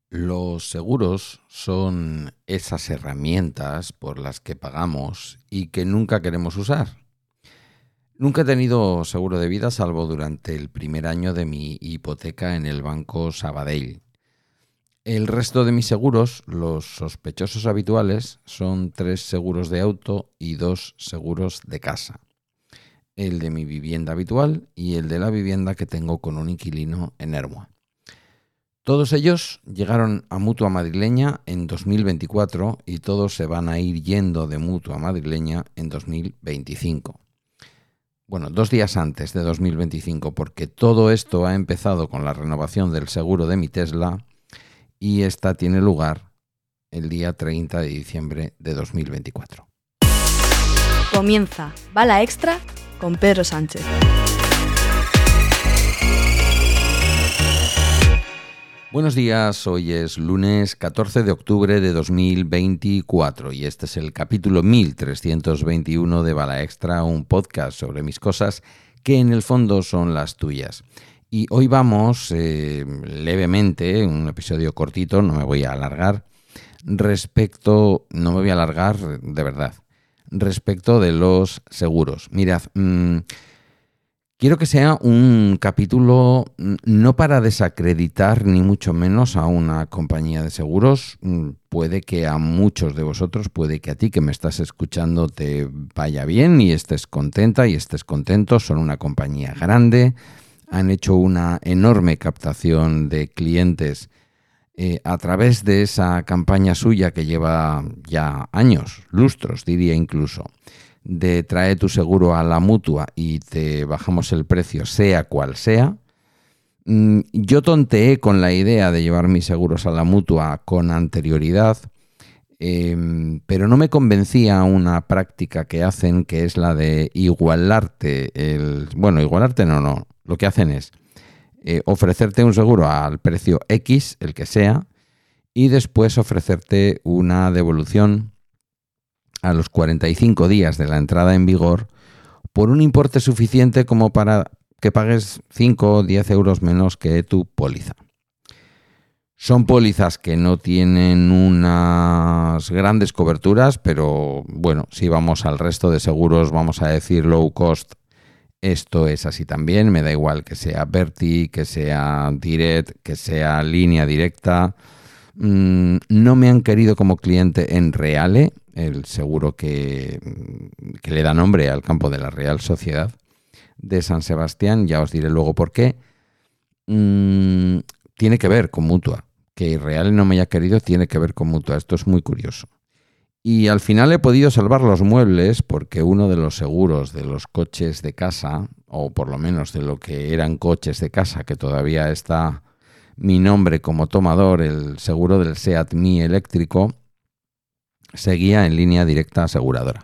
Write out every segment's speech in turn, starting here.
Los seguros son esas herramientas por las que pagamos y que nunca queremos usar. Nunca he tenido seguro de vida salvo durante el primer año de mi hipoteca en el Banco Sabadell. El resto de mis seguros, los sospechosos habituales, son 3 seguros de auto y 2 seguros de casa. El de mi vivienda habitual y el de la vivienda que tengo con un inquilino en Ermua. Todos ellos llegaron a Mutua Madrileña en 2024 y todos se van a ir yendo de Mutua Madrileña en 2025. Bueno, 2 días antes de 2025, porque todo esto ha empezado con la renovación del seguro de mi Tesla y esta tiene lugar el día 30 de diciembre de 2024. Comienza Bala Extra con Pedro Sánchez. Buenos días, hoy es lunes 14 de octubre de 2024 y este es el capítulo 1321 de Bala Extra, un podcast sobre mis cosas que en el fondo son las tuyas. Y hoy vamos levemente, un episodio cortito, no me voy a alargar, respecto de los seguros. Mirad, quiero que sea un capítulo no para desacreditar ni mucho menos a una compañía de seguros. Puede que a muchos de vosotros, puede que a ti que me estás escuchando te vaya bien y estés contenta y estés contento. Son una compañía grande, han hecho una enorme captación de clientes a través de esa campaña suya que lleva ya años, lustros diría incluso, de trae tu seguro a la Mutua y te bajamos el precio sea cual sea. Yo tonteé con la idea de llevar mis seguros a la Mutua con anterioridad, pero no me convencía una práctica que hacen, que es la de igualarte. Lo que hacen es ofrecerte un seguro al precio X, el que sea, y después ofrecerte una devolución a los 45 días de la entrada en vigor por un importe suficiente como para que pagues 5 o 10 euros menos que tu póliza. Son pólizas que no tienen unas grandes coberturas, pero bueno, si vamos al resto de seguros, vamos a decir low cost, esto es así también. Me da igual que sea Verti, que sea Direct, que sea línea directa. No me han querido como cliente en Reale, el seguro que le da nombre al campo de la Real Sociedad de San Sebastián. Ya os diré luego por qué. Tiene que ver con Mutua. Que Reale no me haya querido tiene que ver con Mutua. Esto es muy curioso. Y al final he podido salvar los muebles porque uno de los seguros de los coches de casa, o por lo menos de lo que eran coches de casa, que todavía está mi nombre como tomador, el seguro del Seat Mii eléctrico, seguía en línea directa aseguradora.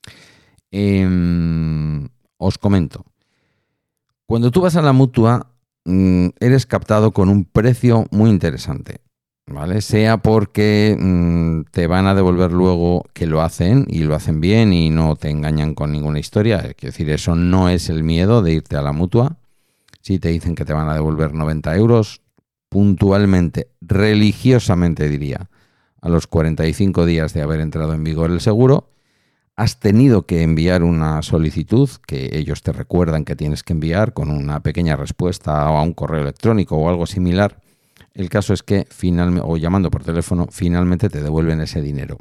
Os comento. Cuando tú vas a la Mutua, eres captado con un precio muy interesante, ¿vale? Sea porque te van a devolver luego, que lo hacen y lo hacen bien y no te engañan con ninguna historia. Quiero decir, eso no es el miedo de irte a la Mutua. Si te dicen que te van a devolver 90 euros, puntualmente, religiosamente diría, a los 45 días de haber entrado en vigor el seguro, has tenido que enviar una solicitud que ellos te recuerdan que tienes que enviar con una pequeña respuesta o a un correo electrónico o algo similar. El caso es que finalmente, o llamando por teléfono, finalmente te devuelven ese dinero.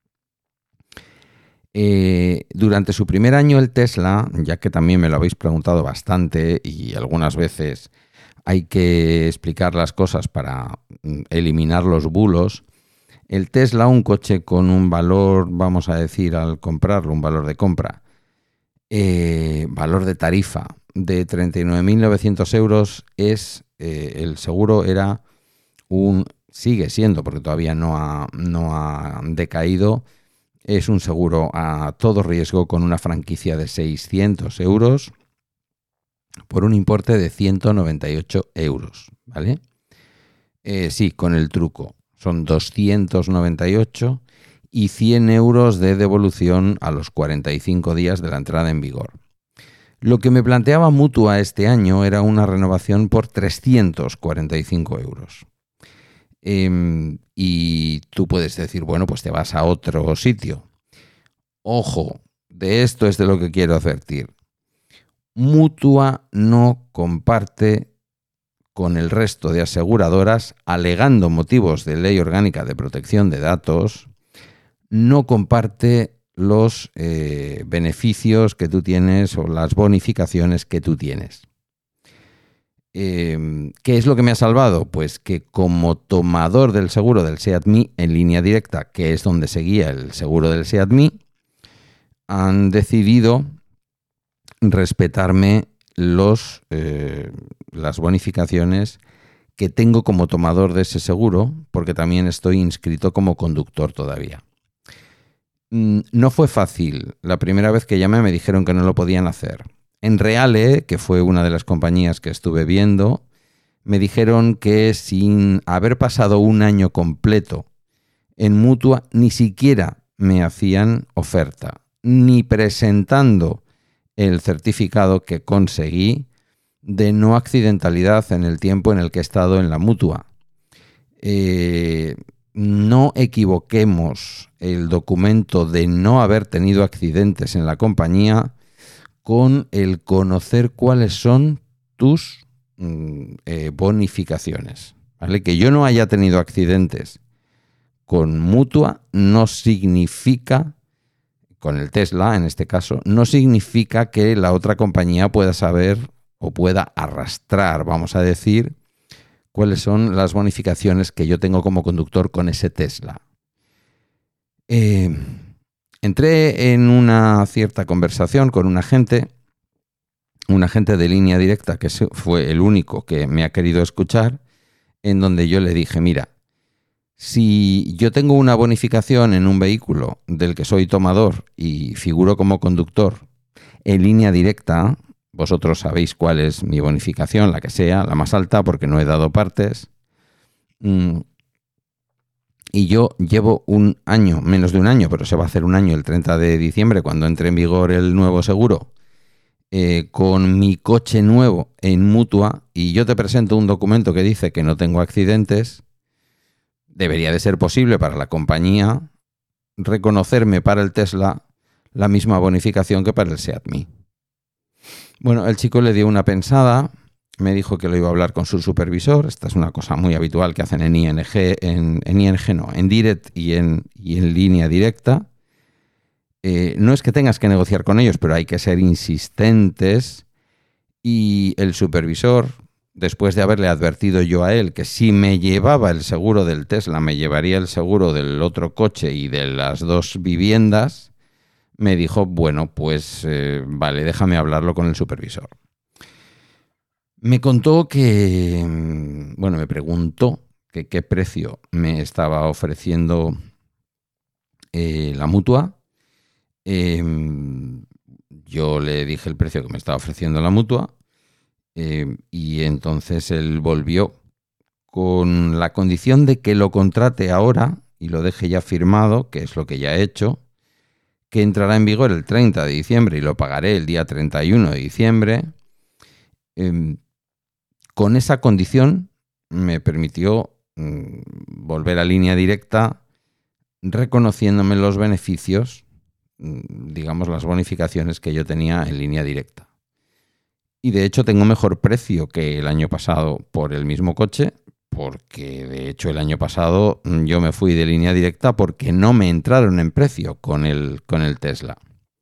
Durante su primer año el Tesla, ya que también me lo habéis preguntado bastante y algunas veces hay que explicar las cosas para eliminar los bulos, el Tesla, un coche con un valor, vamos a decir al comprarlo, un valor de compra, valor de tarifa de 39.900 euros, el seguro era sigue siendo, porque todavía no ha decaído, es un seguro a todo riesgo con una franquicia de 600 euros por un importe de 198 euros, ¿vale? Sí, con el truco. Son 298 y 100 euros de devolución a los 45 días de la entrada en vigor. Lo que me planteaba Mutua este año era una renovación por 345 euros. Y tú puedes decir, bueno, pues te vas a otro sitio. Ojo, de esto es de lo que quiero advertir. Mutua no comparte con el resto de aseguradoras, alegando motivos de ley orgánica de protección de datos, no comparte los beneficios que tú tienes o las bonificaciones que tú tienes. ¿Qué es lo que me ha salvado? Pues que como tomador del seguro del SEAT-MI en línea directa, que es donde seguía el seguro del SEAT-MI, han decidido respetarme las bonificaciones que tengo como tomador de ese seguro, porque también estoy inscrito como conductor todavía. No fue fácil. La primera vez que llamé me dijeron que no lo podían hacer. En Reale, que fue una de las compañías que estuve viendo, me dijeron que sin haber pasado un año completo en Mutua, ni siquiera me hacían oferta, ni presentando el certificado que conseguí de no accidentalidad en el tiempo en el que he estado en la Mutua. No equivoquemos el documento de no haber tenido accidentes en la compañía con el conocer cuáles son tus bonificaciones, ¿vale? Que yo no haya tenido accidentes con Mutua no significa, con el Tesla en este caso, no significa que la otra compañía pueda saber o pueda arrastrar, vamos a decir, cuáles son las bonificaciones que yo tengo como conductor con ese Tesla. Entré en una cierta conversación con un agente de línea directa, que fue el único que me ha querido escuchar, en donde yo le dije, mira, si yo tengo una bonificación en un vehículo del que soy tomador y figuro como conductor en línea directa, vosotros sabéis cuál es mi bonificación, la que sea, la más alta, porque no he dado partes. Y yo llevo un año, menos de un año, pero se va a hacer un año el 30 de diciembre, cuando entre en vigor el nuevo seguro, con mi coche nuevo en Mutua, y yo te presento un documento que dice que no tengo accidentes. Debería de ser posible para la compañía reconocerme para el Tesla la misma bonificación que para el SEAT-MI. Bueno, el chico le dio una pensada, me dijo que lo iba a hablar con su supervisor. Esta es una cosa muy habitual que hacen en ING, en Direct y en línea directa. No es que tengas que negociar con ellos, pero hay que ser insistentes. Y el supervisor, después de haberle advertido yo a él que si me llevaba el seguro del Tesla, me llevaría el seguro del otro coche y de las dos viviendas, me dijo, bueno, pues vale, déjame hablarlo con el supervisor. Me contó que, me preguntó que qué precio me estaba ofreciendo la Mutua. Yo le dije el precio que me estaba ofreciendo la Mutua y entonces él volvió con la condición de que lo contrate ahora y lo deje ya firmado, que es lo que ya he hecho, que entrará en vigor el 30 de diciembre y lo pagaré el día 31 de diciembre. Con esa condición me permitió volver a línea directa reconociéndome los beneficios, digamos las bonificaciones que yo tenía en línea directa. Y de hecho tengo mejor precio que el año pasado por el mismo coche, porque de hecho el año pasado yo me fui de línea directa porque no me entraron en precio con el Tesla.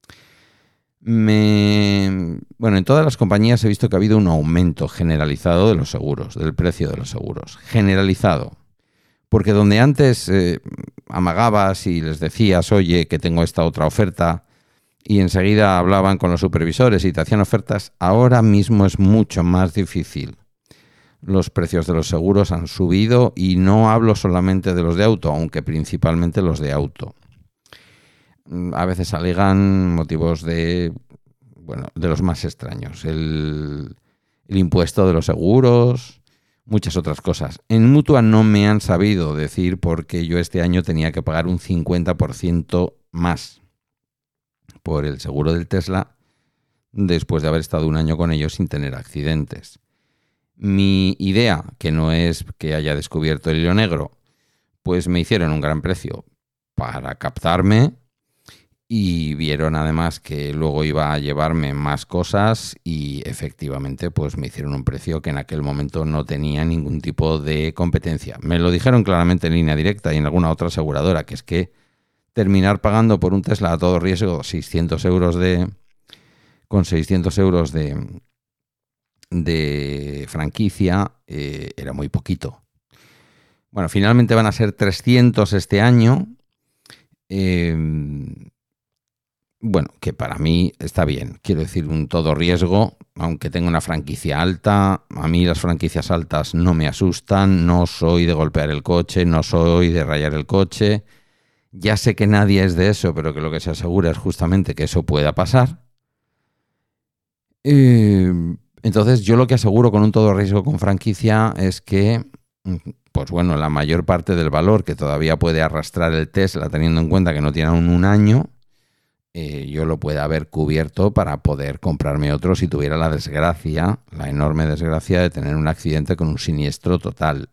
En todas las compañías he visto que ha habido un aumento generalizado de los seguros, del precio de los seguros, generalizado. Porque donde antes amagabas y les decías, oye, que tengo esta otra oferta, y enseguida hablaban con los supervisores y te hacían ofertas, ahora mismo es mucho más difícil. Los precios de los seguros han subido y no hablo solamente de los de auto, aunque principalmente los de auto. A veces alegan motivos de los más extraños. El impuesto de los seguros, muchas otras cosas. En Mutua no me han sabido decir por qué yo este año tenía que pagar un 50% más por el seguro del Tesla después de haber estado un año con ellos sin tener accidentes. Mi idea, que no es que haya descubierto el hilo negro, pues me hicieron un gran precio para captarme y vieron además que luego iba a llevarme más cosas y efectivamente pues me hicieron un precio que en aquel momento no tenía ningún tipo de competencia. Me lo dijeron claramente en Línea Directa y en alguna otra aseguradora, que es que terminar pagando por un Tesla a todo riesgo con 600 euros de franquicia era muy poquito. Bueno, finalmente van a ser 300 este año. Bueno, que para mí está bien. Quiero decir, un todo riesgo, aunque tenga una franquicia alta. A mí las franquicias altas no me asustan. No soy de golpear el coche, no soy de rayar el coche. Ya sé que nadie es de eso, pero que lo que se asegura es justamente que eso pueda pasar. Entonces, yo lo que aseguro con un todo riesgo con franquicia es que, pues bueno, la mayor parte del valor que todavía puede arrastrar el Tesla, teniendo en cuenta que no tiene aún un año, yo lo pueda haber cubierto para poder comprarme otro si tuviera la desgracia, la enorme desgracia de tener un accidente con un siniestro total.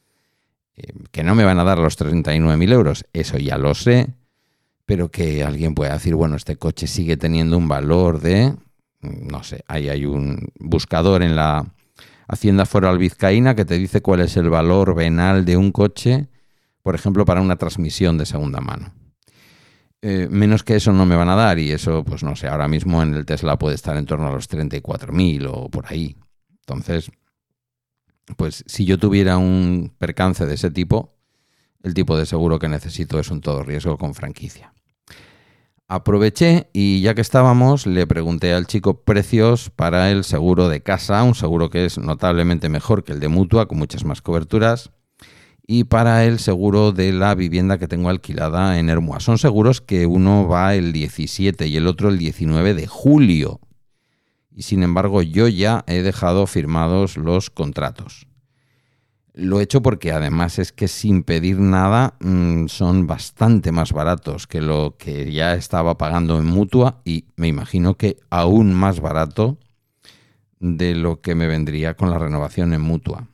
Que no me van a dar los 39.000 euros, eso ya lo sé, pero que alguien pueda decir, bueno, este coche sigue teniendo un valor de, no sé, ahí hay un buscador en la Hacienda Foral Vizcaína que te dice cuál es el valor venal de un coche, por ejemplo, para una transmisión de segunda mano. Menos que eso no me van a dar y eso, pues no sé, ahora mismo en el Tesla puede estar en torno a los 34.000 o por ahí. Entonces, pues si yo tuviera un percance de ese tipo, el tipo de seguro que necesito es un todo riesgo con franquicia. Aproveché y ya que estábamos, le pregunté al chico precios para el seguro de casa, un seguro que es notablemente mejor que el de mutua, con muchas más coberturas, y para el seguro de la vivienda que tengo alquilada en Ermua. Son seguros que uno va el 17 y el otro el 19 de julio. Y sin embargo, yo ya he dejado firmados los contratos. Lo he hecho porque además es que sin pedir nada son bastante más baratos que lo que ya estaba pagando en mutua y me imagino que aún más barato de lo que me vendría con la renovación en mutua.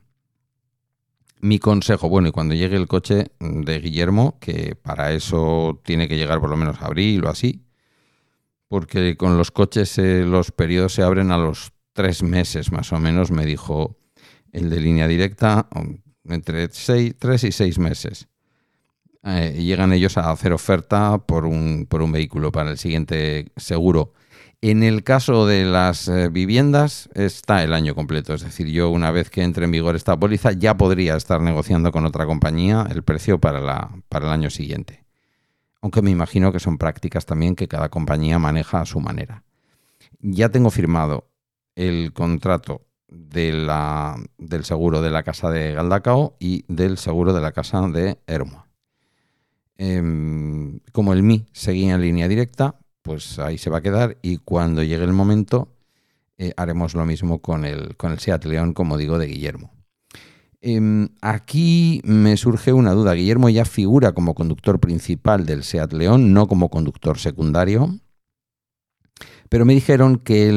Mi consejo, bueno, y cuando llegue el coche de Guillermo, que para eso tiene que llegar por lo menos a abril o así, porque con los coches los periodos se abren a los 3 meses más o menos, me dijo el de Línea Directa, entre 3 y 6 meses. Llegan ellos a hacer oferta por un vehículo para el siguiente seguro. En el caso de las viviendas está el año completo, es decir, yo una vez que entre en vigor esta póliza ya podría estar negociando con otra compañía el precio para el año siguiente. Aunque me imagino que son prácticas también que cada compañía maneja a su manera. Ya tengo firmado el contrato del seguro de la casa de Galdacao y del seguro de la casa de Ermua. Como el MI seguía en Línea Directa, pues ahí se va a quedar y cuando llegue el momento haremos lo mismo con el Seat León, como digo, de Guillermo. Aquí me surge una duda. Guillermo ya figura como conductor principal del Seat León, no como conductor secundario, pero me dijeron que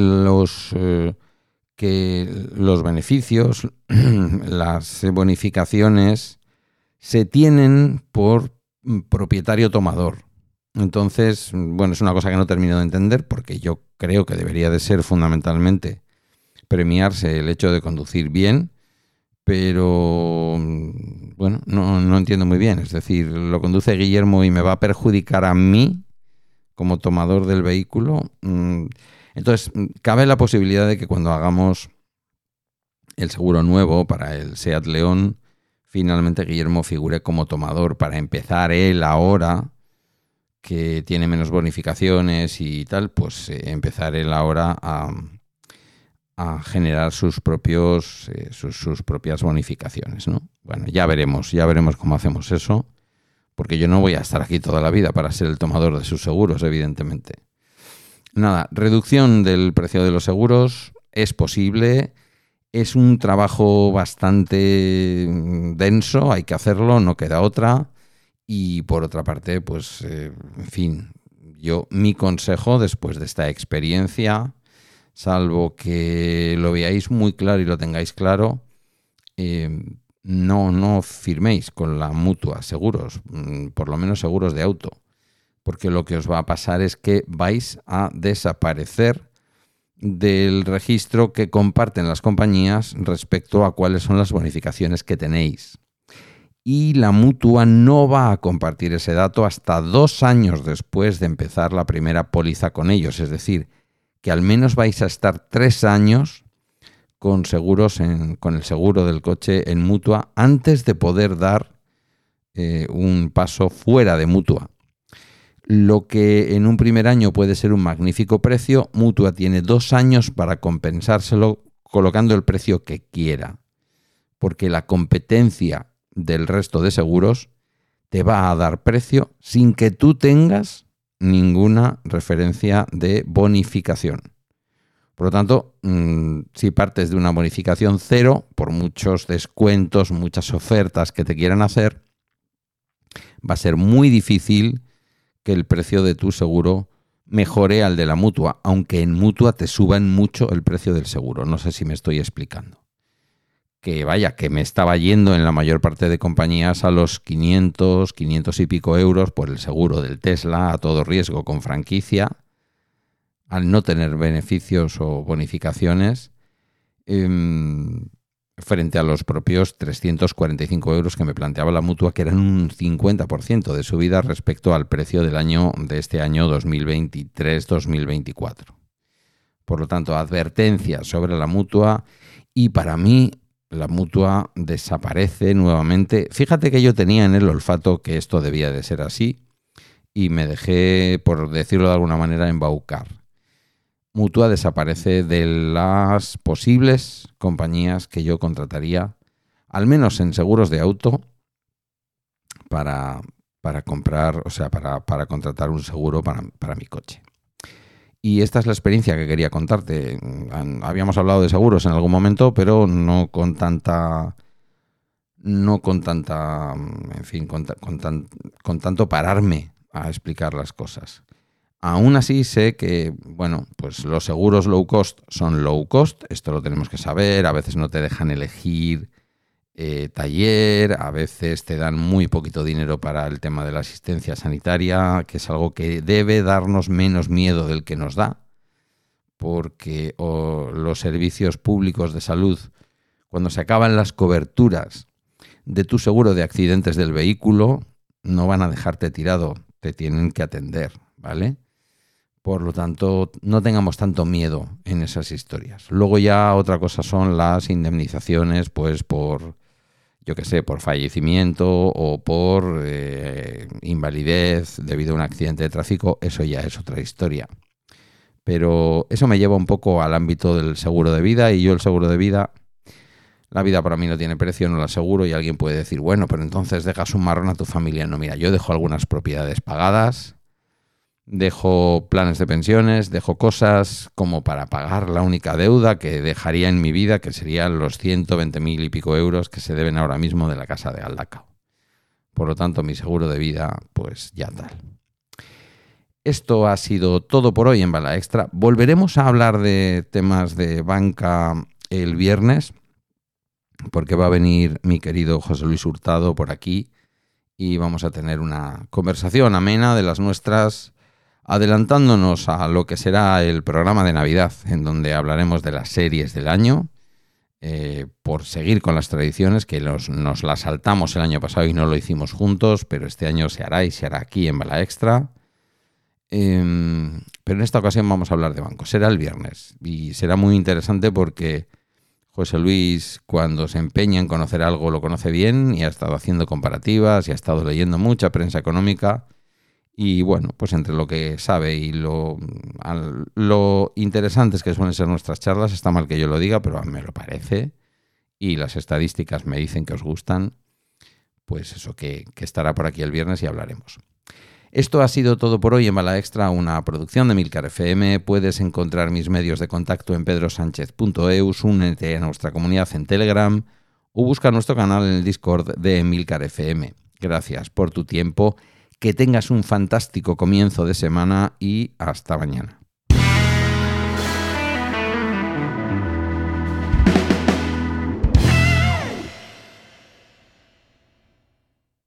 los beneficios, las bonificaciones, se tienen por propietario tomador. Entonces, bueno, es una cosa que no termino de entender porque yo creo que debería de ser fundamentalmente premiarse el hecho de conducir bien, pero bueno, no entiendo muy bien. Es decir, lo conduce Guillermo y me va a perjudicar a mí como tomador del vehículo. Entonces, cabe la posibilidad de que cuando hagamos el seguro nuevo para el Seat León, finalmente Guillermo figure como tomador para empezar él ahora, que tiene menos bonificaciones y tal, pues empezar él ahora a generar sus propias bonificaciones, ¿no? Bueno, ya veremos cómo hacemos eso, porque yo no voy a estar aquí toda la vida para ser el tomador de sus seguros, evidentemente. Nada, reducción del precio de los seguros es posible, es un trabajo bastante denso, hay que hacerlo, no queda otra. Y por otra parte, pues, en fin, mi consejo después de esta experiencia salvo que lo veáis muy claro y lo tengáis claro, no firméis con la mutua seguros, por lo menos seguros de auto, porque lo que os va a pasar es que vais a desaparecer del registro que comparten las compañías respecto a cuáles son las bonificaciones que tenéis. Y la mutua no va a compartir ese dato hasta 2 años después de empezar la primera póliza con ellos. Es decir, que al menos vais a estar 3 años con seguros con el seguro del coche en mutua antes de poder dar un paso fuera de mutua. Lo que en un primer año puede ser un magnífico precio, mutua tiene 2 años para compensárselo colocando el precio que quiera, porque la competencia del resto de seguros te va a dar precio sin que tú tengas ninguna referencia de bonificación. Por lo tanto, si partes de una bonificación 0, por muchos descuentos, muchas ofertas que te quieran hacer, va a ser muy difícil que el precio de tu seguro mejore al de la mutua, aunque en mutua te suban mucho el precio del seguro. No sé si me estoy explicando. Que vaya, que me estaba yendo en la mayor parte de compañías a los 500 y pico euros por el seguro del Tesla a todo riesgo con franquicia, al no tener beneficios o bonificaciones, frente a los propios 345 euros que me planteaba la mutua, que eran un 50% de subida respecto al precio de este año 2023-2024. Por lo tanto, advertencia sobre la mutua, y para mí la mutua desaparece nuevamente. Fíjate que yo tenía en el olfato que esto debía de ser así y me dejé, por decirlo de alguna manera, embaucar. Mutua desaparece de las posibles compañías que yo contrataría, al menos en seguros de auto, para comprar, o sea, para contratar un seguro para mi coche. Y esta es la experiencia que quería contarte. Habíamos hablado de seguros en algún momento, pero no con tanto pararme a explicar las cosas. Aún así sé que, bueno, pues los seguros low cost son low cost, esto lo tenemos que saber. A veces no te dejan elegir taller, a veces te dan muy poquito dinero para el tema de la asistencia sanitaria, que es algo que debe darnos menos miedo del que nos da, porque los servicios públicos de salud, cuando se acaban las coberturas de tu seguro de accidentes del vehículo, no van a dejarte tirado, te tienen que atender, ¿vale? Por lo tanto, no tengamos tanto miedo en esas historias. Luego ya otra cosa son las indemnizaciones, pues por fallecimiento o por invalidez debido a un accidente de tráfico. Eso ya es otra historia. Pero eso me lleva un poco al ámbito del seguro de vida, y yo el seguro de vida, la vida para mí no tiene precio, no la aseguro. Y alguien puede decir, bueno, pero entonces dejas un marrón a tu familia. No, mira, yo dejo algunas propiedades pagadas, dejo planes de pensiones, dejo cosas como para pagar la única deuda que dejaría en mi vida, que serían los 120.000 y pico euros que se deben ahora mismo de la casa de Galdacao. Por lo tanto, mi seguro de vida, pues ya tal. Esto ha sido todo por hoy en Bala Extra. Volveremos a hablar de temas de banca el viernes, porque va a venir mi querido José Luis Hurtado por aquí y vamos a tener una conversación amena de las nuestras, adelantándonos a lo que será el programa de Navidad, en donde hablaremos de las series del año, por seguir con las tradiciones, que nos las saltamos el año pasado y no lo hicimos juntos, pero este año se hará, y se hará aquí en Bala Extra. Pero en esta ocasión vamos a hablar de bancos. Será el viernes y será muy interesante porque José Luis, cuando se empeña en conocer algo, lo conoce bien, y ha estado haciendo comparativas y ha estado leyendo mucha prensa económica. Y bueno, pues entre lo que sabe y lo interesantes que suelen ser nuestras charlas, está mal que yo lo diga, pero a mí me lo parece, y las estadísticas me dicen que os gustan, pues eso, que estará por aquí el viernes y hablaremos. Esto ha sido todo por hoy en Bala Extra, una producción de Emilcar FM. Puedes encontrar mis medios de contacto en pedrosanchez.eus, únete a nuestra comunidad en Telegram o busca nuestro canal en el Discord de Emilcar FM. Gracias por tu tiempo. Que tengas un fantástico comienzo de semana y hasta mañana.